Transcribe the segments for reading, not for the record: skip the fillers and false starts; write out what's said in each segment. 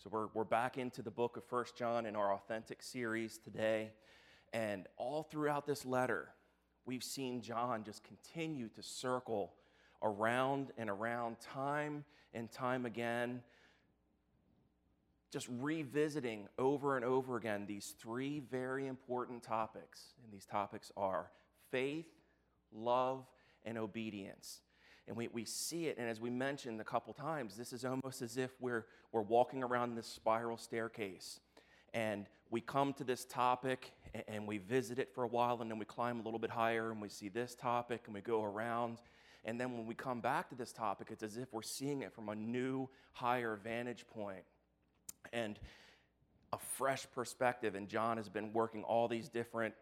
So we're back into the book of 1 John in our Authentic series today. And all throughout this letter, we've seen John just continue to circle around and around time and time again, just revisiting over and over again these three very important topics. And these topics are faith, love, and obedience. And we see it, and as we mentioned a couple times, this is almost as if we're walking around this spiral staircase. And we come to this topic, and we visit it for a while, and then we climb a little bit higher, and we see this topic, and we go around. And then when we come back to this topic, it's as if we're seeing it from a new, higher vantage point and a fresh perspective. And John has been working all these different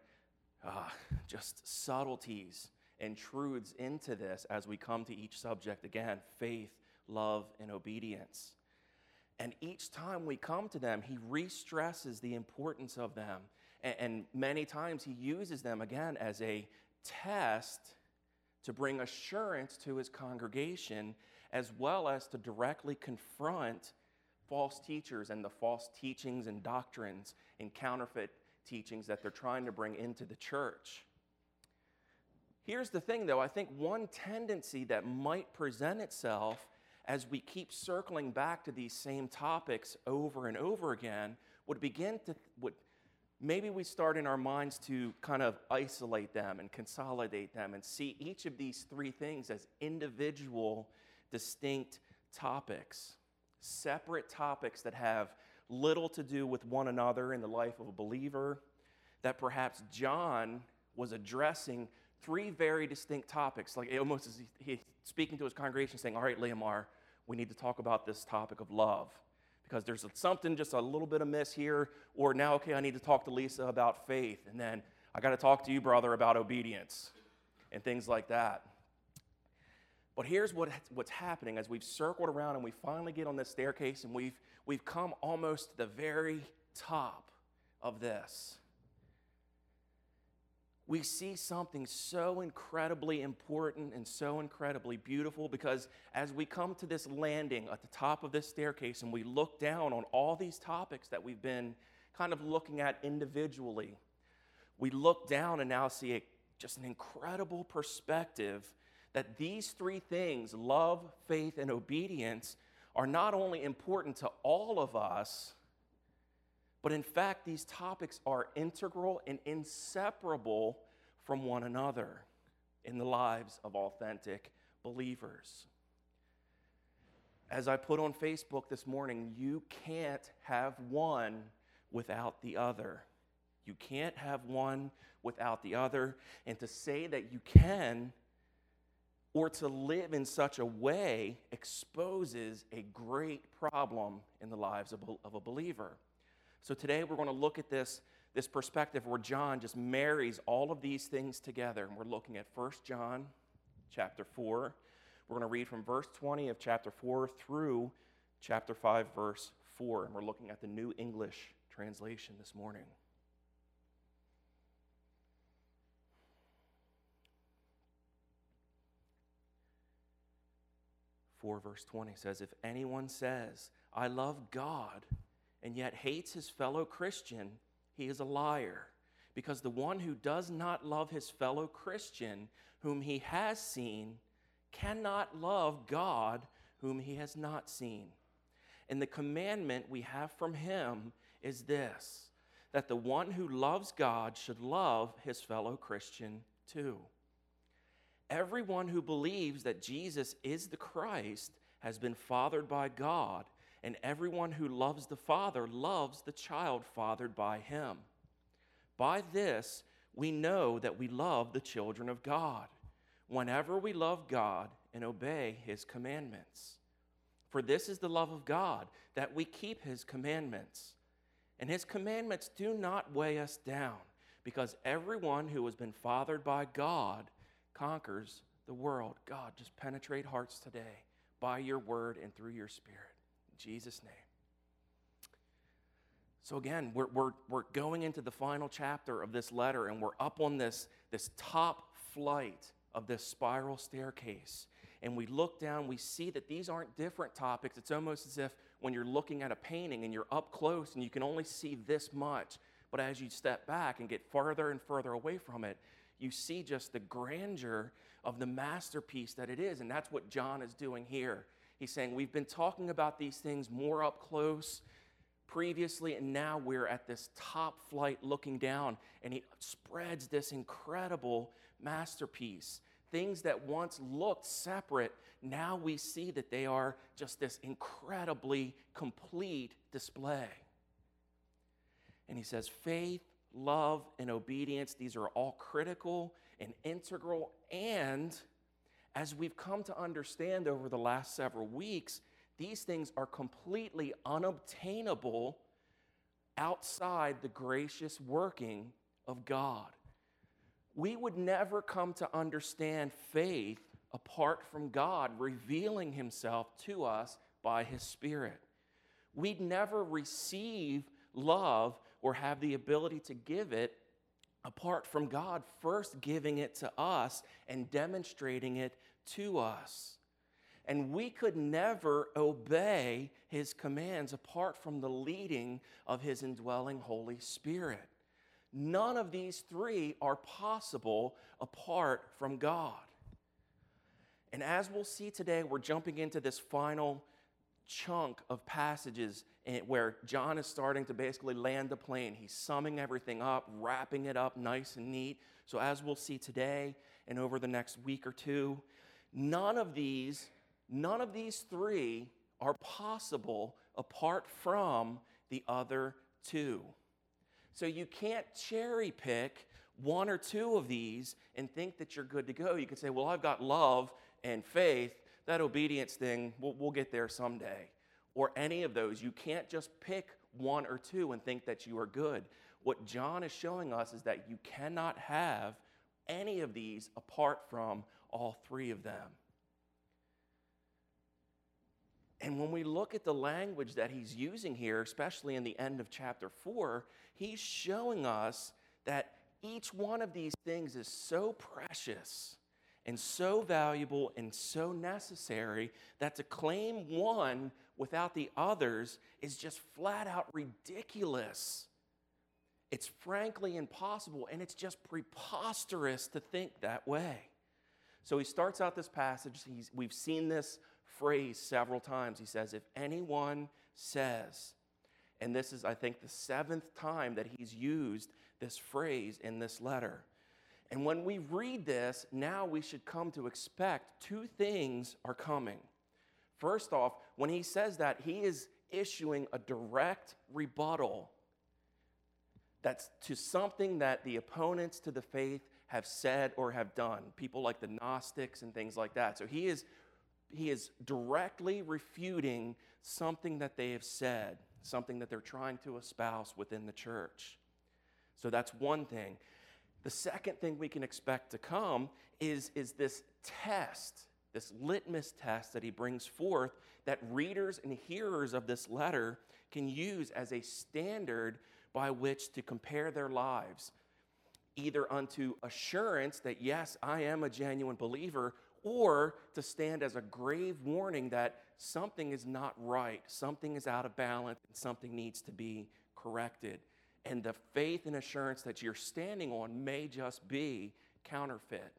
just subtleties and truths into this as we come to each subject again: faith, love, and obedience. And each time we come to them, he re-stresses the importance of them. And many times he uses them again as a test to bring assurance to his congregation, as well as to directly confront false teachers and the false teachings and doctrines and counterfeit teachings that they're trying to bring into the church. Here's the thing, though. I think one tendency that might present itself as we keep circling back to these same topics over and over again would maybe we start in our minds to kind of isolate them and consolidate them and see each of these three things as individual, distinct topics, separate topics that have little to do with one another in the life of a believer, that perhaps John was addressing three very distinct topics, like almost as he's speaking to his congregation saying, all right, Leomar, we need to talk about this topic of love because there's something just a little bit amiss here, or now, okay, I need to talk to Lisa about faith, and then I got to talk to you, brother, about obedience and things like that. But here's what's happening as we've circled around and we finally get on this staircase and we've come almost to the very top of this. We see something so incredibly important and so incredibly beautiful, because as we come to this landing at the top of this staircase and we look down on all these topics that we've been kind of looking at individually, we look down and now see just an incredible perspective that these three things, love, faith, and obedience, are not only important to all of us, but in fact, these topics are integral and inseparable from one another in the lives of authentic believers. As I put on Facebook this morning, you can't have one without the other. You can't have one without the other. And to say that you can, or to live in such a way, exposes a great problem in the lives of a believer. So today we're going to look at this perspective where John just marries all of these things together. And we're looking at 1 John chapter 4. We're going to read from verse 20 of chapter 4 through chapter 5, verse 4. And we're looking at the New English translation this morning. 4 verse 20 says, "If anyone says, 'I love God,' and yet hates his fellow Christian, he is a liar. Because the one who does not love his fellow Christian, whom he has seen, cannot love God, whom he has not seen. And the commandment we have from him is this, that the one who loves God should love his fellow Christian too. Everyone who believes that Jesus is the Christ has been fathered by God, and everyone who loves the Father loves the child fathered by him. By this, we know that we love the children of God, whenever we love God and obey his commandments. For this is the love of God, that we keep his commandments. And his commandments do not weigh us down, because everyone who has been fathered by God conquers the world." God, just penetrate hearts today by your word and through your Spirit. In Jesus' name. So again, we're going into the final chapter of this letter, and we're up on this top flight of this spiral staircase. and we look down, we see that these aren't different topics. It's almost as if when you're looking at a painting and you're up close and you can only see this much, but as you step back and get farther and further away from it, you see just the grandeur of the masterpiece that it is. And that's what John is doing here. He's saying, we've been talking about these things more up close previously, and now we're at this top flight looking down, and he spreads this incredible masterpiece. Things that once looked separate, now we see that they are just this incredibly complete display. And he says, faith, love, and obedience, these are all critical and integral, and as we've come to understand over the last several weeks, these things are completely unobtainable outside the gracious working of God. We would never come to understand faith apart from God revealing himself to us by his Spirit. We'd never receive love or have the ability to give it apart from God first giving it to us and demonstrating it to us. And we could never obey his commands apart from the leading of his indwelling Holy Spirit. None of these three are possible apart from God. And as we'll see today, we're jumping into this final chunk of passages where John is starting to basically land the plane. He's summing everything up, wrapping it up nice and neat. So as we'll see today and over the next week or two, none of these three are possible apart from the other two. So you can't cherry pick one or two of these and think that you're good to go. You can say, well, I've got love and faith. That obedience thing, we'll get there someday. Or any of those. You can't just pick one or two and think that you are good. What John is showing us is that you cannot have any of these apart from all three of them. And when we look at the language that he's using here, especially in the end of chapter 4, he's showing us that each one of these things is so precious and so valuable and so necessary that to claim one without the others is just flat out ridiculous. It's frankly impossible, and it's just preposterous to think that way. So he starts out this passage. We've seen this phrase several times. He says, if anyone says, and this is, I think, the 7th time that he's used this phrase in this letter. And when we read this, now we should come to expect two things are coming. First off, when he says that, he is issuing a direct rebuttal that's to something that the opponents to the faith have said or have done, people like the Gnostics and things like that. So he is directly refuting something that they have said, something that they're trying to espouse within the church. So that's one thing. The second thing we can expect to come is this test, this litmus test that he brings forth that readers and hearers of this letter can use as a standard by which to compare their lives, either unto assurance that, yes, I am a genuine believer, or to stand as a grave warning that something is not right, something is out of balance, and something needs to be corrected. And the faith and assurance that you're standing on may just be counterfeit.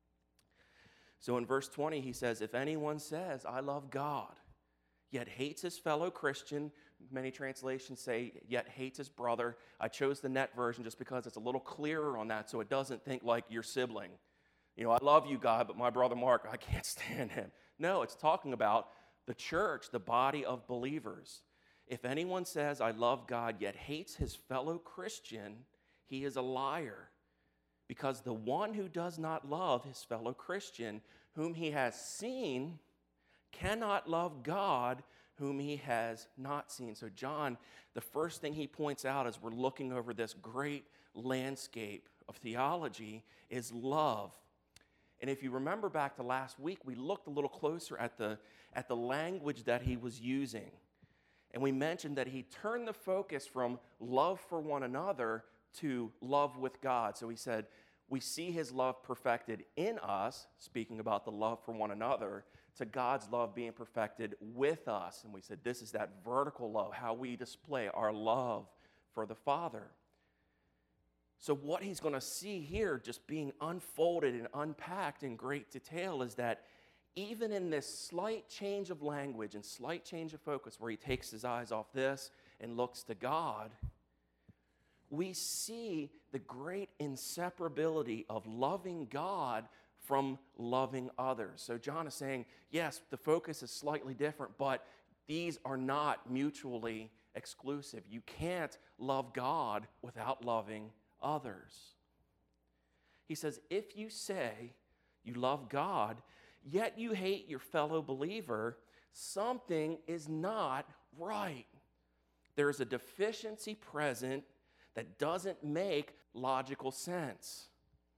So in verse 20, he says, if anyone says, I love God, yet hates his fellow Christian, many translations say, yet hates his brother. I chose the Net version just because it's a little clearer on that, so it doesn't think like your sibling. You know, I love you, God, but my brother Mark, I can't stand him. No, it's talking about the church, the body of believers. If anyone says, I love God, yet hates his fellow Christian, he is a liar. Because the one who does not love his fellow Christian, whom he has seen, cannot love God, whom he has not seen. So John, the first thing he points out as we're looking over this great landscape of theology is love. And if you remember back to last week, we looked a little closer at the language that he was using. And we mentioned that he turned the focus from love for one another to love with God. So he said, we see his love perfected in us, speaking about the love for one another, to God's love being perfected with us. And we said this is that vertical love, how we display our love for the Father. So what he's going to see here just being unfolded and unpacked in great detail is that even in this slight change of language and slight change of focus where he takes his eyes off this and looks to God, we see the great inseparability of loving God from loving others. So John is saying, yes, the focus is slightly different, but these are not mutually exclusive. You can't love God without loving others. He says, if you say you love God, yet you hate your fellow believer, something is not right. There's a deficiency present that doesn't make logical sense.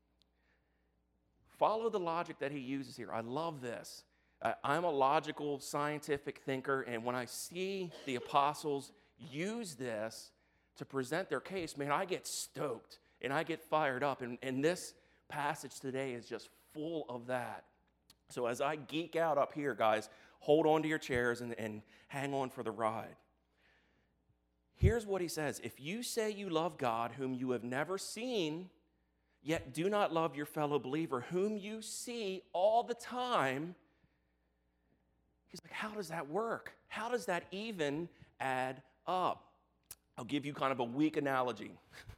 Follow the logic that he uses here. I love this. I'm a logical, scientific thinker, and when I see the apostles use this to present their case, man, I get stoked and I get fired up. And this passage today is just full of that. So as I geek out up here, guys, hold on to your chairs and hang on for the ride. Here's what he says. If you say you love God, whom you have never seen, yet do not love your fellow believer, whom you see all the time, he's like, how does that work? How does that even add up? I'll give you kind of a weak analogy.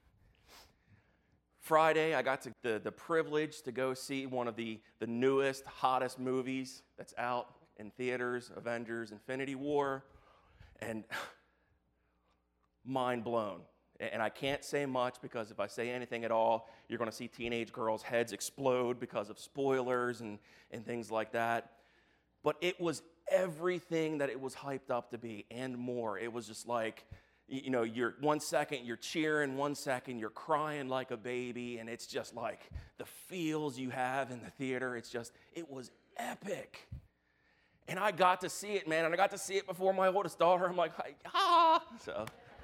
Friday, I got the privilege to go see one of the newest, hottest movies that's out in theaters, Avengers: Infinity War, and mind blown. And I can't say much because if I say anything at all, you're going to see teenage girls' heads explode because of spoilers and things like that. But it was everything that it was hyped up to be and more. It was just like, you know, you're 1 second you're cheering, 1 second you're crying like a baby, and it's just like the feels you have in the theater. It was epic. And I got to see it, man, and I got to see it before my oldest daughter. I'm like, ah! So...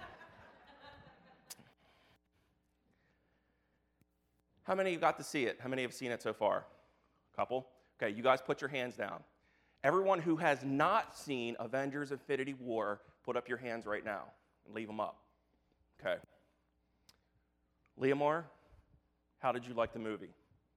How many of you got to see it? How many have seen it so far? A couple? Okay, you guys put your hands down. Everyone who has not seen Avengers: Infinity War, put up your hands right now and leave them up. Okay. Leomar, how did you like the movie?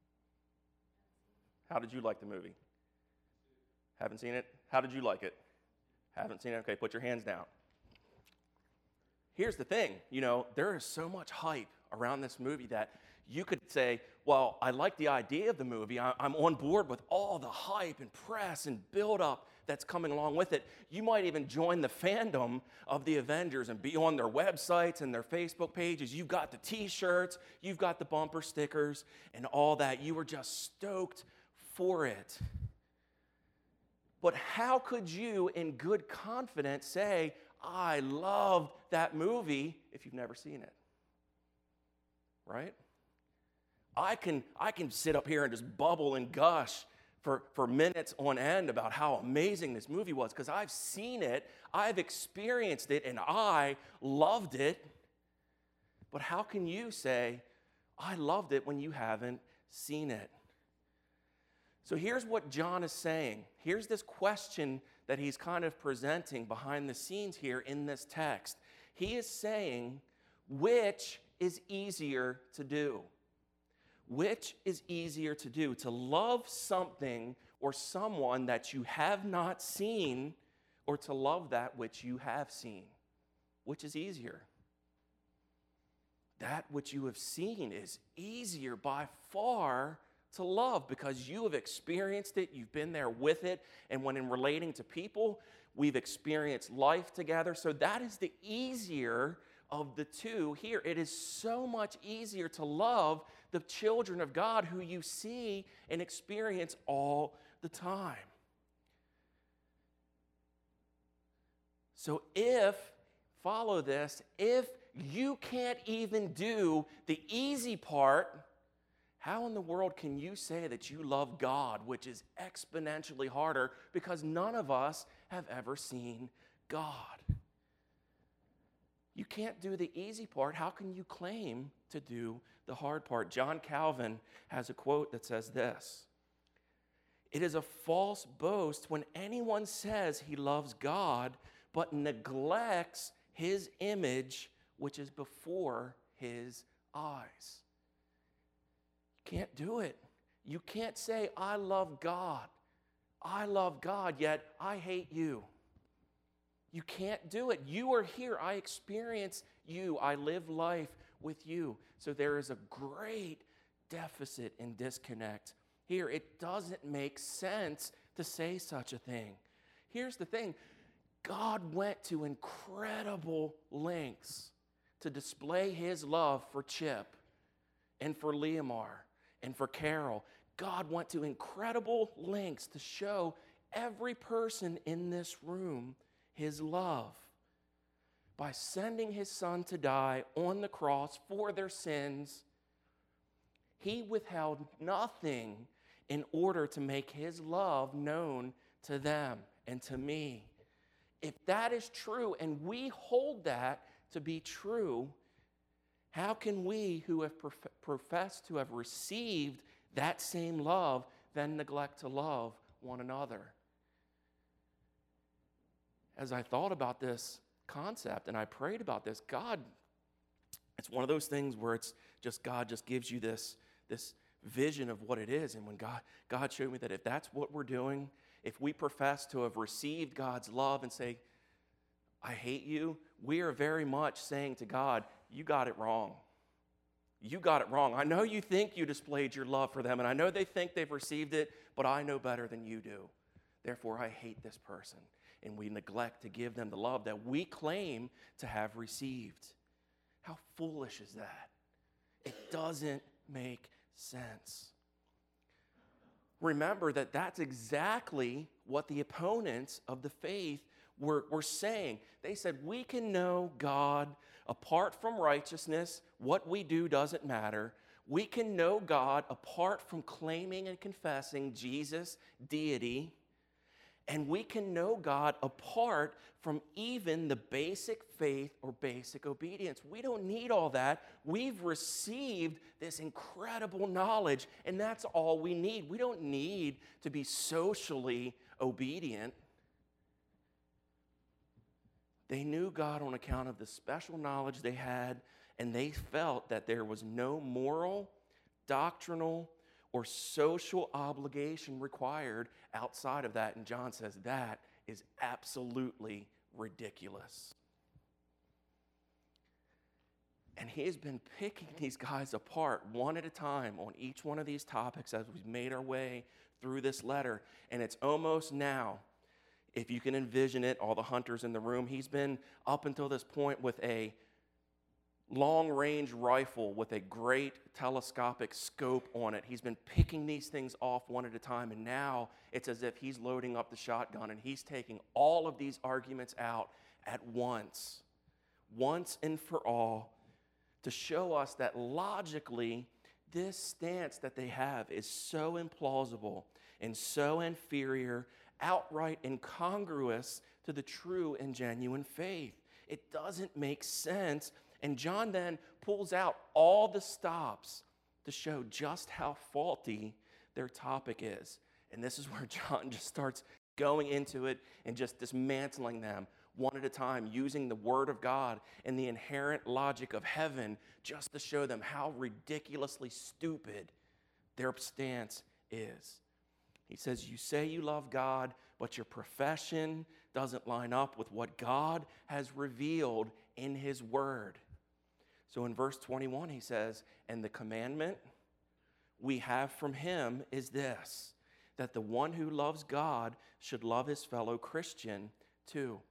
How did you like the movie? Haven't seen it? How did you like it? Haven't seen it? Okay, put your hands down. Here's the thing, you know, there is so much hype around this movie that you could say, well, I like the idea of the movie. I'm on board with all the hype and press and build-up that's coming along with it. You might even join the fandom of the Avengers and be on their websites and their Facebook pages. You've got the T-shirts, you've got the bumper stickers and all that. You were just stoked for it. But how could you, in good confidence, say, I loved that movie if you've never seen it? Right? I can sit up here and just bubble and gush for minutes on end about how amazing this movie was because I've seen it, I've experienced it, and I loved it. But how can you say, I loved it when you haven't seen it? So here's what John is saying. Here's this question that he's kind of presenting behind the scenes here in this text. He is saying, which is easier to do? Which is easier to do? To love something or someone that you have not seen, or to love that which you have seen? Which is easier? That which you have seen is easier by far to love because you have experienced it, you've been there with it, and when in relating to people, we've experienced life together. So that is the easier of the two here. It is so much easier to love the children of God who you see and experience all the time. So follow this, if you can't even do the easy part, how in the world can you say that you love God, which is exponentially harder because none of us have ever seen God? You can't do the easy part. How can you claim to do the hard part? John Calvin has a quote that says this: It is a false boast when anyone says he loves God but neglects his image, which is before his eyes. You can't do it. You can't say, I love God, yet I hate you. You can't do it. You are here. I experience you. I live life with you. So there is a great deficit and disconnect here. It doesn't make sense to say such a thing. Here's the thing. God went to incredible lengths to display his love for Chip and for Leomar and for Carol. God went to incredible lengths to show every person in this room his love by sending his son to die on the cross for their sins. He withheld nothing in order to make his love known to them and to me. If that is true, and we hold that to be true, how can we who have professed to have received that same love then neglect to love one another? As I thought about this concept and I prayed about this, God, it's one of those things where it's just God just gives you this vision of what it is. And when God showed me that if that's what we're doing, if we profess to have received God's love and say, I hate you, we are very much saying to God, you got it wrong. You got it wrong. I know you think you displayed your love for them, and I know they think they've received it, but I know better than you do. Therefore, I hate this person. And we neglect to give them the love that we claim to have received. How foolish is that? It doesn't make sense. Remember that that's exactly what the opponents of the faith were saying. They said, we can know God apart from righteousness. What we do doesn't matter. We can know God apart from claiming and confessing Jesus' deity. And we can know God apart from even the basic faith or basic obedience. We don't need all that. We've received this incredible knowledge, and that's all we need. We don't need to be socially obedient. They knew God on account of the special knowledge they had, and they felt that there was no moral, doctrinal, or social obligation required outside of that. And John says that is absolutely ridiculous. And he has been picking these guys apart one at a time on each one of these topics as we've made our way through this letter. And it's almost now, if you can envision it, all the hunters in the room, he's been up until this point with a long-range rifle with a great telescopic scope on it. He's been picking these things off one at a time, and now it's as if he's loading up the shotgun and he's taking all of these arguments out at once and for all, to show us that logically this stance that they have is so implausible and so inferior, outright incongruous to the true and genuine faith. It doesn't make sense. And John then pulls out all the stops to show just how faulty their topic is. And this is where John just starts going into it and just dismantling them one at a time, using the Word of God and the inherent logic of heaven just to show them how ridiculously stupid their stance is. He says, you say you love God, but your profession doesn't line up with what God has revealed in His Word. So in verse 21, he says, and the commandment we have from him is this, that the one who loves God should love his fellow Christian too.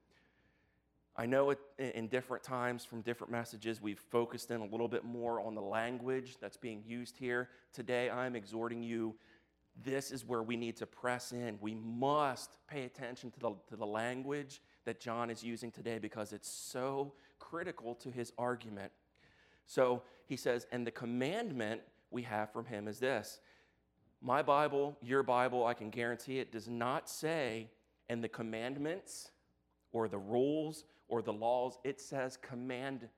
I know in different times from different messages, we've focused in a little bit more on the language that's being used here. Today, I'm exhorting you, this is where we need to press in. We must pay attention to the language that John is using today because it's so critical to his argument. So he says, and the commandment we have from him is this. My Bible, your Bible, I can guarantee it, does not say, and the commandments or the rules or the laws. It says commandment.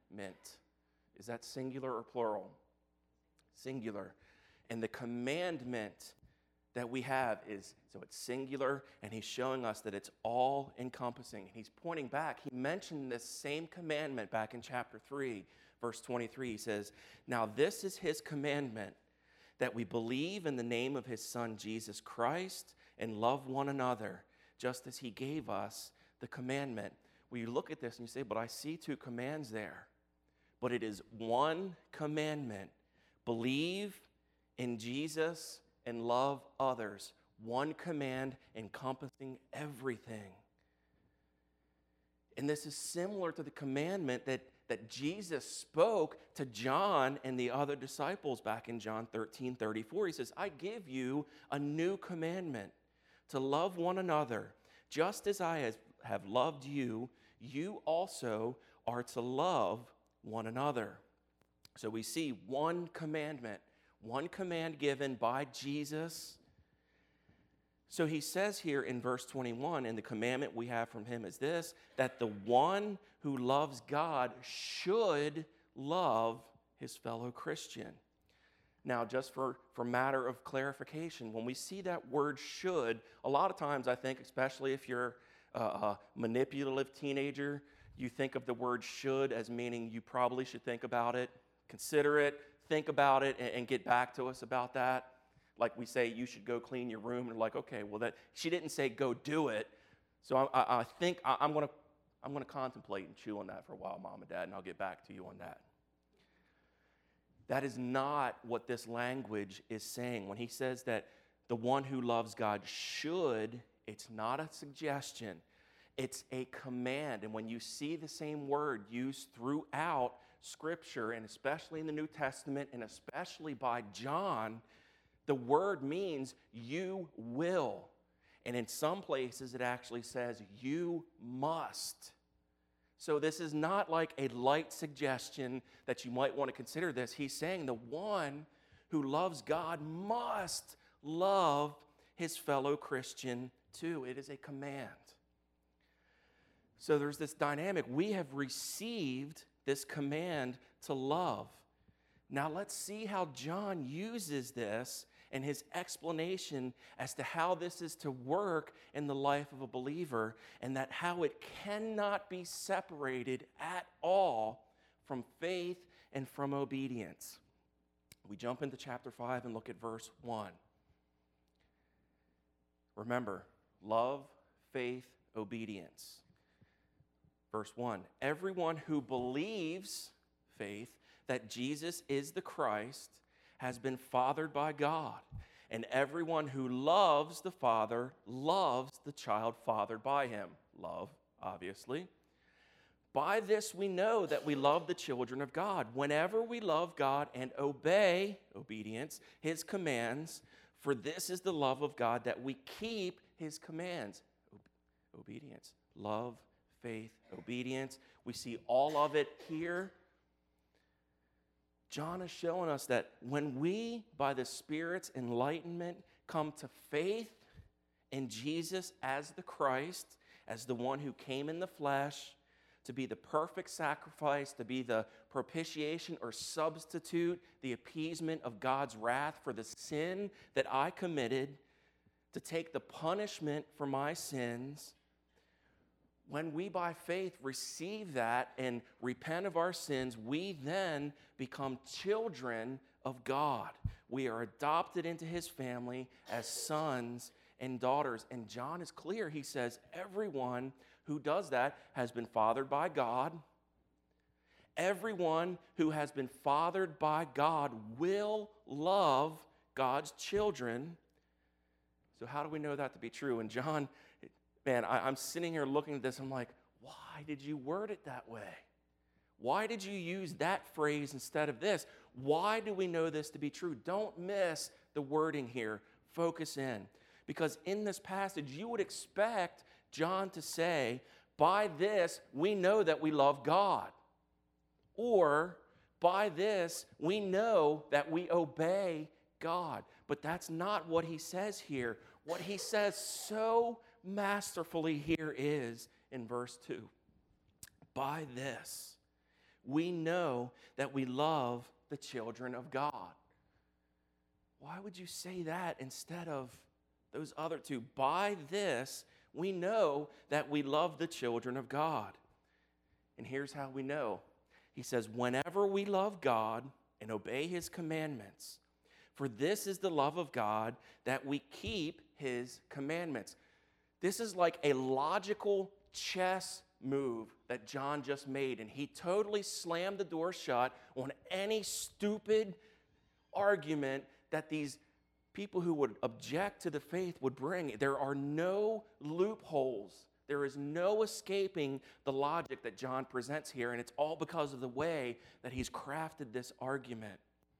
Is that singular or plural? Singular. And the commandment that we have is, so it's singular, and he's showing us that it's all encompassing. He's pointing back. He mentioned this same commandment back in chapter 3, verse 23. He says, "Now this is his commandment, that we believe in the name of his Son, Jesus Christ, and love one another, just as he gave us the commandment." Well, you look at this and you say, but I see two commands there. But it is one commandment. Believe in Jesus and love others. One command encompassing everything. And this is similar to the commandment that Jesus spoke to John and the other disciples back in John 13:34. He says, "I give you a new commandment, to love one another. Just as I have loved you, you also are to love one another." So we see one commandment, one command given by Jesus. So he says here in verse 21, and the commandment we have from him is this, that the one who loves God should love his fellow Christian. Now, just for matter of clarification, when we see that word should, a lot of times I think, especially if you're a manipulative teenager, you think of the word should as meaning you probably should think about it, consider it, think about it, and get back to us about that. Like we say, you should go clean your room, and like, okay, well, that she didn't say go do it, so I think I'm going to contemplate and chew on that for a while, Mom and Dad, and I'll get back to you on that. That is not what this language is saying. When he says that the one who loves God should, it's not a suggestion. It's a command. And when you see the same word used throughout Scripture, and especially in the New Testament, and especially by John, the word means you will. And in some places, it actually says you must. So this is not like a light suggestion that you might want to consider this. He's saying the one who loves God must love his fellow Christian too. It is a command. So there's this dynamic. We have received this command to love. Now let's see how John uses this and his explanation as to how this is to work in the life of a believer, and that how it cannot be separated at all from faith and from obedience. We jump into chapter 5 and look at verse 1. Remember, love, faith, obedience. Verse 1, everyone who believes, faith, that Jesus is the Christ has been fathered by God, and everyone who loves the Father loves the child fathered by him. Love, obviously. By this we know that we love the children of God, whenever we love God and obey, obedience, his commands, for this is the love of God, that we keep his commands. Obedience, love, faith, obedience. We see all of it here. John is showing us that when we, by the Spirit's enlightenment, come to faith in Jesus as the Christ, as the one who came in the flesh, to be the perfect sacrifice, to be the propitiation or substitute, the appeasement of God's wrath for the sin that I committed, to take the punishment for my sins. When we by faith receive that and repent of our sins, we then become children of God. We are adopted into his family as sons and daughters. And John is clear. He says everyone who does that has been fathered by God. Everyone who has been fathered by God will love God's children. So how do we know that to be true? And John, man, I'm sitting here looking at this. I'm like, why did you word it that way? Why did you use that phrase instead of this? Why do we know this to be true? Don't miss the wording here. Focus in. Because in this passage, you would expect John to say, by this, we know that we love God. Or, by this, we know that we obey God. But that's not what he says here. What he says so masterfully here is in verse 2. By this, we know that we love the children of God. why would you say that instead of those other two? By this, we know that we love the children of God. And here's how we know. He says, whenever we love God and obey his commandments, for this is the love of God, that we keep his commandments. This is like a logical chess move that John just made, and he totally slammed the door shut on any stupid argument that these people who would object to the faith would bring. There are no loopholes. There is no escaping the logic that John presents here, and it's all because of the way that he's crafted this argument.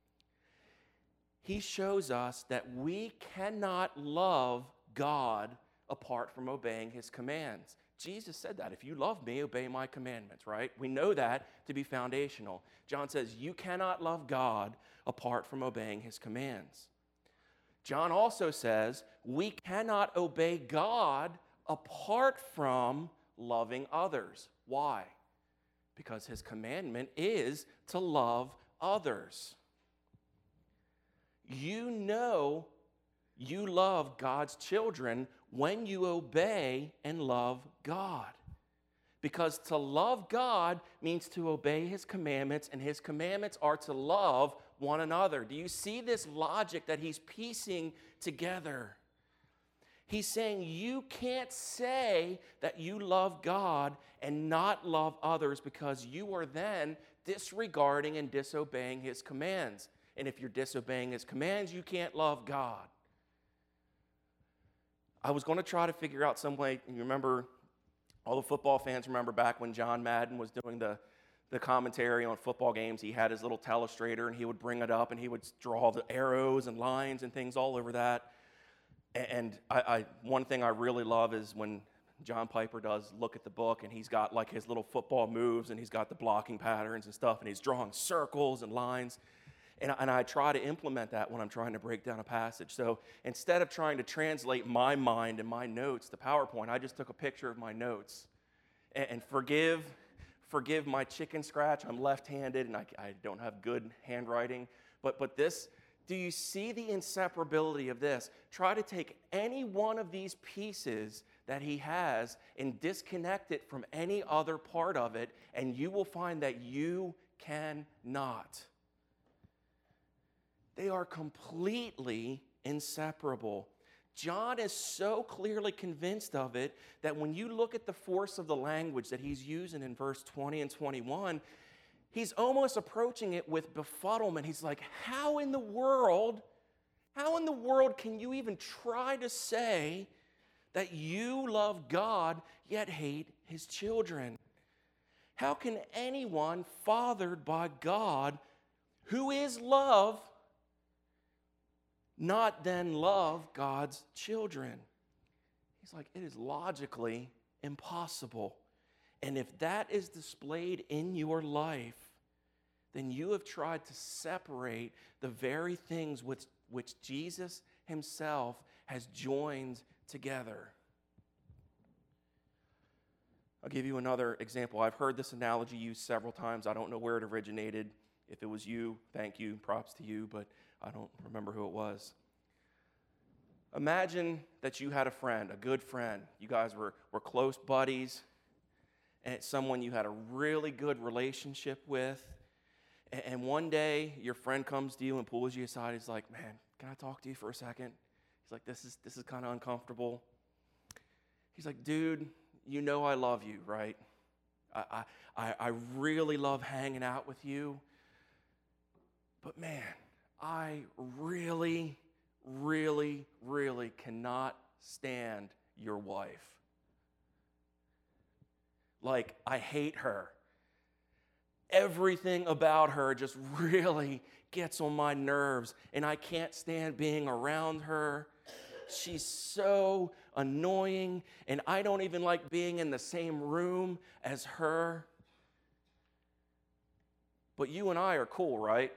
He shows us that we cannot love God apart from obeying his commands. Jesus said that. If you love me, obey my commandments, right? We know that to be foundational. John says you cannot love God apart from obeying his commands. John also says we cannot obey God apart from loving others. Why? Because his commandment is to love others. You know you love God's children when you obey and love God. Because to love God means to obey his commandments, and his commandments are to love one another. Do you see this logic that he's piecing together? He's saying you can't say that you love God and not love others, because you are then disregarding and disobeying his commands. And if you're disobeying his commands, you can't love God. I was going to try to figure out some way. You remember, all the football fans remember back when John Madden was doing the commentary on football games. He had his little telestrator, and he would bring it up, and he would draw the arrows and lines and things all over that. And one thing I really love is when John Piper does look at the book, and he's got like his little football moves, and he's got the blocking patterns and stuff, and he's drawing circles and lines. And I try to implement that when I'm trying to break down a passage. So instead of trying to translate my mind and my notes to PowerPoint, I just took a picture of my notes. And forgive my chicken scratch. I'm left-handed, and I don't have good handwriting. But this, do you see the inseparability of this? Try to take any one of these pieces that he has and disconnect it from any other part of it, and you will find that you cannot. They are completely inseparable. John is so clearly convinced of it that when you look at the force of the language that he's using in verse 20 and 21, he's almost approaching it with befuddlement. He's like, how in the world can you even try to say that you love God yet hate his children? How can anyone fathered by God, who is love, not then love God's children? He's like, it is logically impossible. And if that is displayed in your life, then you have tried to separate the very things which Jesus himself has joined together. I'll give you another example. I've heard this analogy used several times. I don't know where it originated. If it was you, thank you, props to you, but I don't remember who it was. Imagine that you had a friend, a good friend. You guys were close buddies, and it's someone you had a really good relationship with. And one day, your friend comes to you and pulls you aside. He's like, man, can I talk to you for a second? He's like, this is kind of uncomfortable. He's like, dude, you know I love you, right? I really love hanging out with you. But man, I really, really, really cannot stand your wife. Like, I hate her. Everything about her just really gets on my nerves, and I can't stand being around her. She's so annoying, and I don't even like being in the same room as her. But you and I are cool, right?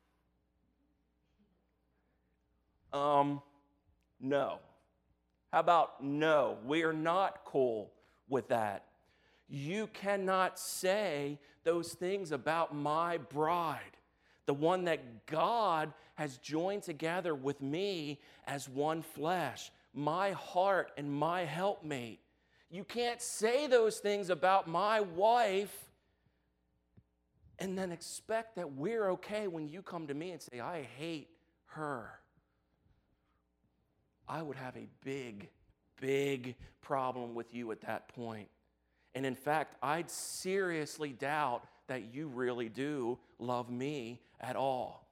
No. How about no? We are not cool with that. You cannot say those things about my bride. the one that God has joined together with me as one flesh, my heart and my helpmate. You can't say those things about my wife and then expect that we're okay when you come to me and say, I hate her. I would have a big, big problem with you at that point. And in fact, I'd seriously doubt that you really do love me at all.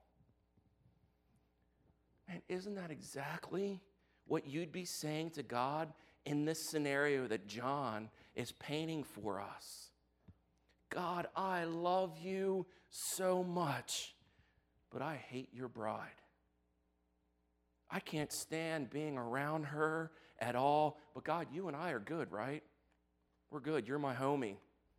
And isn't that exactly what you'd be saying to God in this scenario that John is painting for us? God, I love you so much, but I hate your bride. I can't stand being around her at all. But God, you and I are good, right? We're good. You're my homie.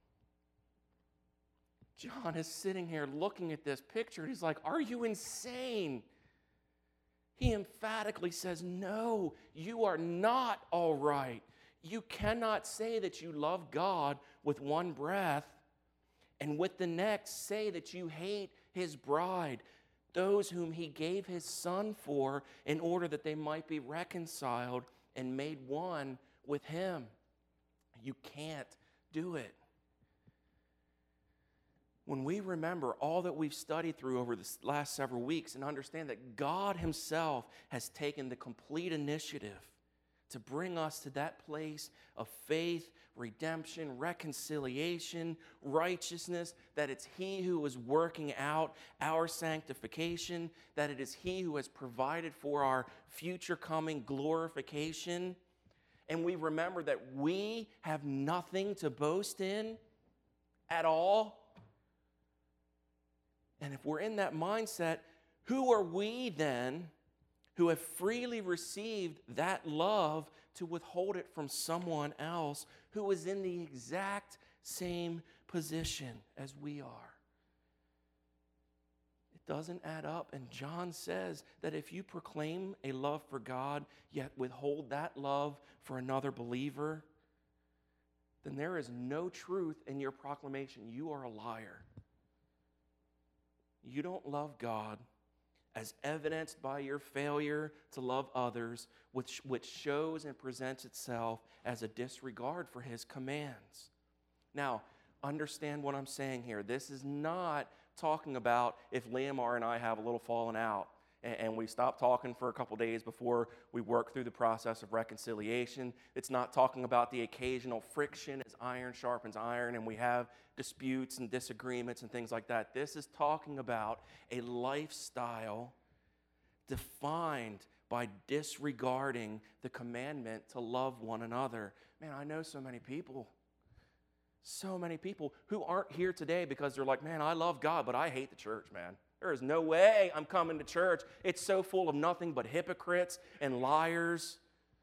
John is sitting here looking at this picture, and he's like, are you insane? He emphatically says, no, you are not all right. You cannot say that you love God with one breath and with the next say that you hate his bride, those whom he gave his son for, in order that they might be reconciled and made one with him. You can't do it. When we remember all that we've studied through over the last several weeks and understand that God himself has taken the complete initiative to bring us to that place of faith, redemption, reconciliation, righteousness, that it's he who is working out our sanctification, that it is he who has provided for our future coming glorification, and we remember that we have nothing to boast in at all. And if we're in that mindset, who are we then who have freely received that love to withhold it from someone else who is in the exact same position as we are? It doesn't add up. And John says that if you proclaim a love for God, yet withhold that love for another believer, then there is no truth in your proclamation. You are a liar. You don't love God, as evidenced by your failure to love others, which shows and presents itself as a disregard for his commands. Now, understand what I'm saying here. This is not talking about if Liamar and I have a little falling out and we stop talking for a couple days before we work through the process of reconciliation. It's not talking about the occasional friction as iron sharpens iron and we have disputes and disagreements and things like that. This is talking about a lifestyle defined by disregarding the commandment to love one another. Man, I know so many people who aren't here today because they're like, man, I love God, but I hate the church, man. There is no way I'm coming to church. It's so full of nothing but hypocrites and liars.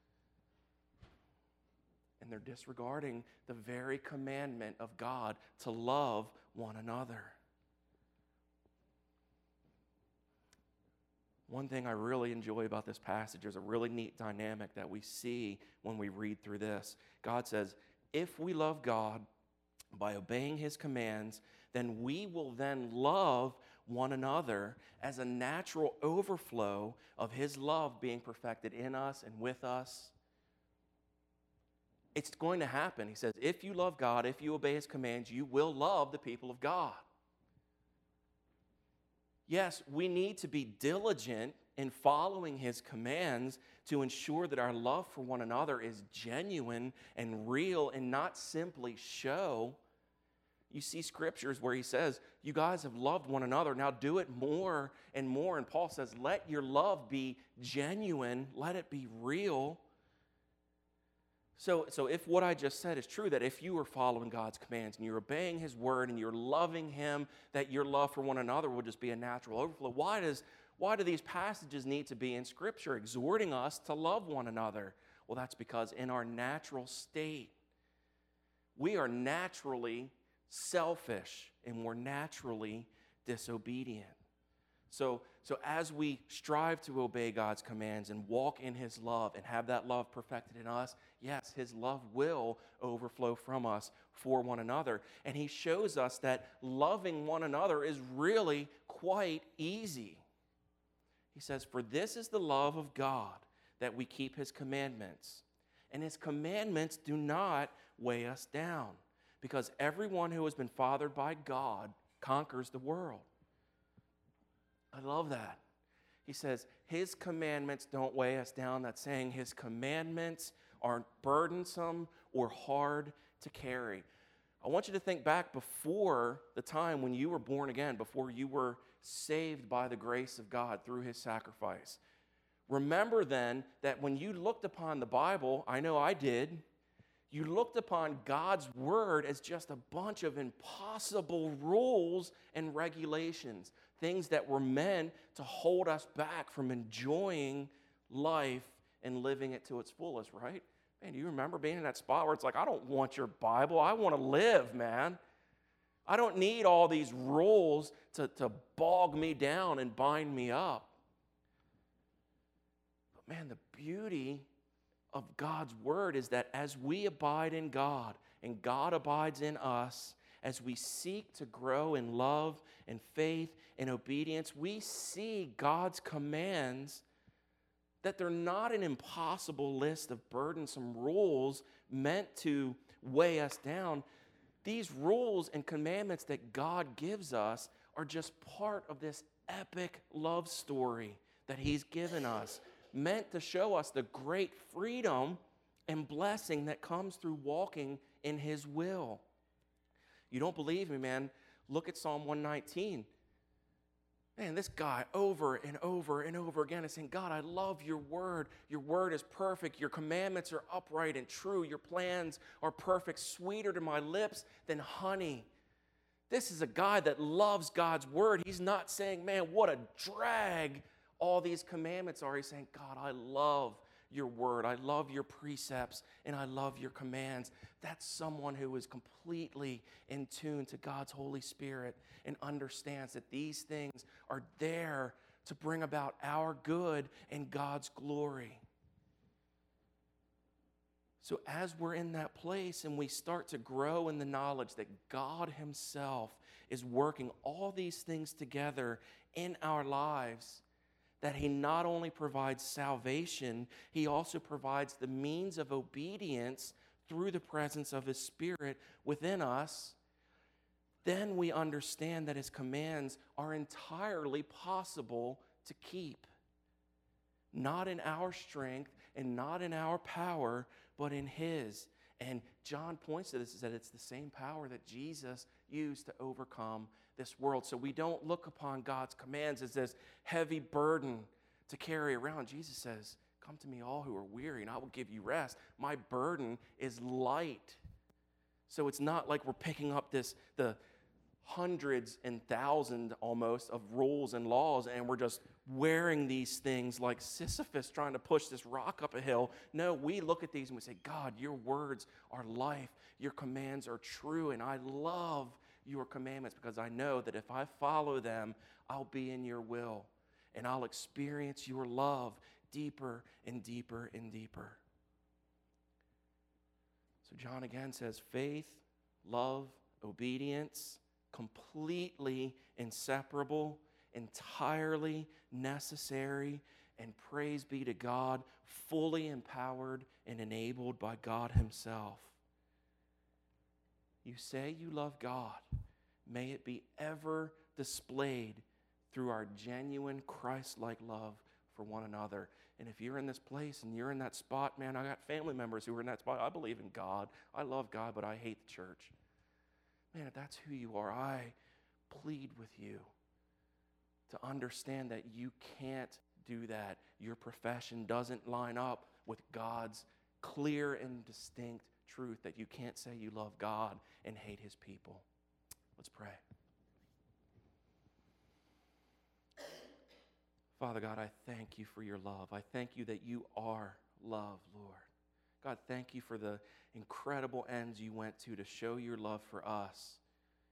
And they're disregarding the very commandment of God to love one another. One thing I really enjoy about this passage is a really neat dynamic that we see when we read through this. God says, if we love God by obeying his commands, then we will then love one another as a natural overflow of his love being perfected in us and with us. It's going to happen. He says, if you love God, if you obey his commands, you will love the people of God. Yes, we need to be diligent in following his commands to ensure that our love for one another is genuine and real and not simply show. You see scriptures where he says, you guys have loved one another, now do it more and more. And Paul says, let your love be genuine, let it be real. So if what I just said is true, that if you are following God's commands and you're obeying his word and you're loving him, that your love for one another will just be a natural overflow. Why do these passages need to be in Scripture exhorting us to love one another? Well, that's because in our natural state, we are naturally selfish and we're naturally disobedient. So as we strive to obey God's commands and walk in his love and have that love perfected in us, yes, his love will overflow from us for one another. And he shows us that loving one another is really quite easy. He says, "For this is the love of God, that we keep his commandments. And his commandments do not weigh us down, because everyone who has been fathered by God conquers the world." I love that. He says, his commandments don't weigh us down. That's saying his commandments aren't burdensome or hard to carry. I want you to think back before the time when you were born again, before you were saved by the grace of God through his sacrifice. Remember then that when you looked upon the Bible, I know I did, you looked upon God's word as just a bunch of impossible rules and regulations, things that were meant to hold us back from enjoying life and living it to its fullest, right? Man, do you remember being in that spot where it's like, I don't want your Bible, I want to live, man. I don't need all these rules to bog me down and bind me up. But man, the beauty of God's word is that as we abide in God and God abides in us, as we seek to grow in love and faith and obedience, we see God's commands, that they're not an impossible list of burdensome rules meant to weigh us down. These rules and commandments that God gives us are just part of this epic love story that he's given us, meant to show us the great freedom and blessing that comes through walking in his will. You don't believe me, man? Look at Psalm 119. Man, this guy over and over and over again is saying, God, I love your word. Your word is perfect. Your commandments are upright and true. Your plans are perfect, sweeter to my lips than honey. This is a guy that loves God's word. He's not saying, man, what a drag all these commandments are. He's saying, God, I love your word. I love your precepts, and I love your commands. That's someone who is completely in tune to God's Holy Spirit and understands that these things are there to bring about our good and God's glory. So as we're in that place and we start to grow in the knowledge that God himself is working all these things together in our lives, that he not only provides salvation, he also provides the means of obedience through the presence of his Spirit within us, then we understand that his commands are entirely possible to keep. Not in our strength and not in our power, but in his. And John points to this, is that it's the same power that Jesus used to overcome this world. So we don't look upon God's commands as this heavy burden to carry around. Jesus says, come to me all who are weary and I will give you rest. My burden is light. So it's not like we're picking up the hundreds and thousands almost of rules and laws and we're just wearing these things like Sisyphus trying to push this rock up a hill. No, we look at these and we say, God, your words are life. Your commands are true, and I love your commandments because I know that if I follow them, I'll be in your will and I'll experience your love deeper and deeper and deeper. So John again says faith, love, obedience, completely inseparable, entirely necessary, and praise be to God, fully empowered and enabled by God himself. You say you love God. May it be ever displayed through our genuine Christ-like love for one another. And if you're in this place and you're in that spot, man, I got family members who are in that spot. I believe in God. I love God, but I hate the church. Man, if that's who you are, I plead with you to understand that you can't do that. Your profession doesn't line up with God's clear and distinct truth, that you can't say you love God and hate his people. Let's pray. Father God, I thank you for your love. I thank you that you are love, Lord. God, thank you for the incredible ends you went to show your love for us.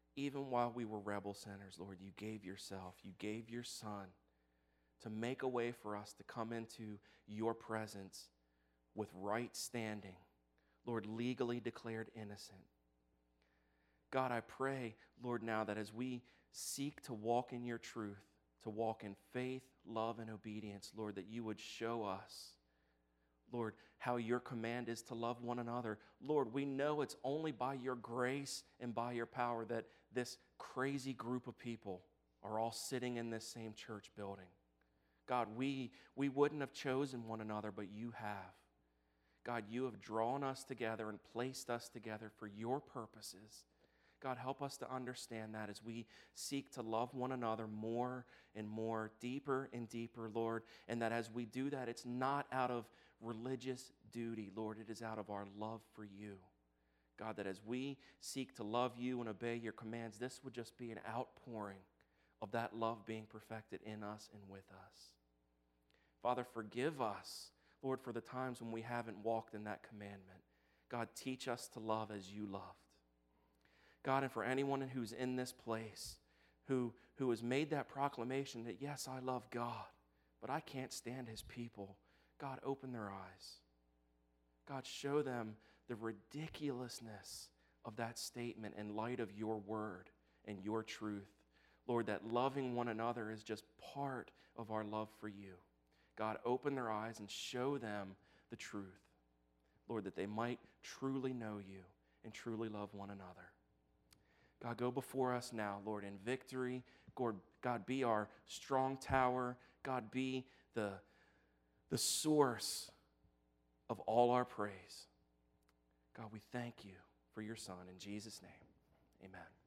even while we were rebel sinners, Lord, you gave yourself, you gave your Son to make a way for us to come into your presence with right standing, Lord, legally declared innocent. God, I pray, Lord, now that as we seek to walk in your truth, to walk in faith, love, and obedience, Lord, that you would show us, Lord, how your command is to love one another. Lord, we know it's only by your grace and by your power that this crazy group of people are all sitting in this same church building. God, we wouldn't have chosen one another, but you have. God, you have drawn us together and placed us together for your purposes. God, help us to understand that as we seek to love one another more and more, deeper and deeper, Lord, and that as we do that, it's not out of religious duty, Lord, it is out of our love for you. God, that as we seek to love you and obey your commands, this would just be an outpouring of that love being perfected in us and with us. Father, forgive us, Lord, for the times when we haven't walked in that commandment. God, teach us to love as you loved. God, and for anyone who's in this place who has made that proclamation that, yes, I love God, but I can't stand his people, God, open their eyes. God, show them the ridiculousness of that statement in light of your word and your truth. Lord, that loving one another is just part of our love for you. God, open their eyes and show them the truth. Lord, that they might truly know you and truly love one another. God, go before us now, Lord, in victory. God, be our strong tower. God, be the source of all our praise. God, we thank you for your Son. In Jesus' name, amen.